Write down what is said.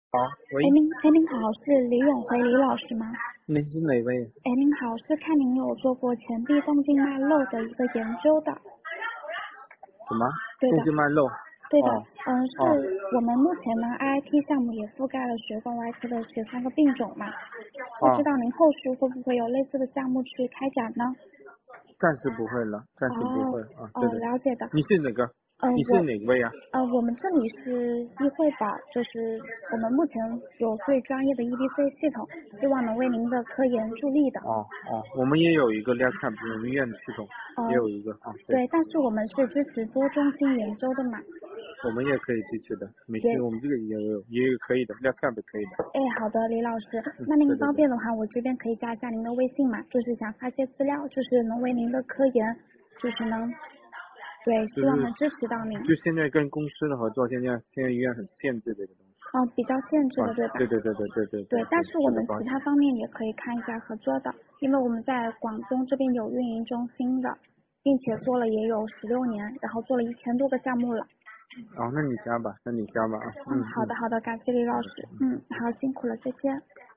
好，喂， 您好，是李永辉李老师吗？ 您是哪位？ 您好，是看您有做过前臂动静脉瘘的一个研究的。 什么？ 对的， 动静脉瘘？ 对的， 哦， 是我们目前呢 IIT 项目也覆盖了血管外科的13个病种嘛，不知道您后续会不会有类似的项目去开展呢？ 暂时不会了，暂时不会啊。对的。 了解的。 你是哪个？你是哪位啊？ 我们这里是议会吧，就是我们目前有最专业的 EDC 系统，希望能为您的科研助力的。 我们也有一个 LabCamp，我们院的系统也有一个啊。 对，但是我们是支持多中心研究的嘛。 我们也可以支持的，没事，我们这个也有可以的 LabCamp 可以的。 好的，李老师，那您方便的话，我这边可以加一下您的微信嘛，就是想发些资料，就是能为您的科研，就是能，对，希望能支持到您。 就现在跟公司的合作，现在医院很限制这个东西。 比较限制的，对吧？ 对。 对，但是我们其他方面也可以看一下合作的，因为我们在广东这边有运营中心的，并且做了也有16年，然后做了1000多个项目了。 那你加吧啊。 好的，感谢李老师。好，辛苦了，再见。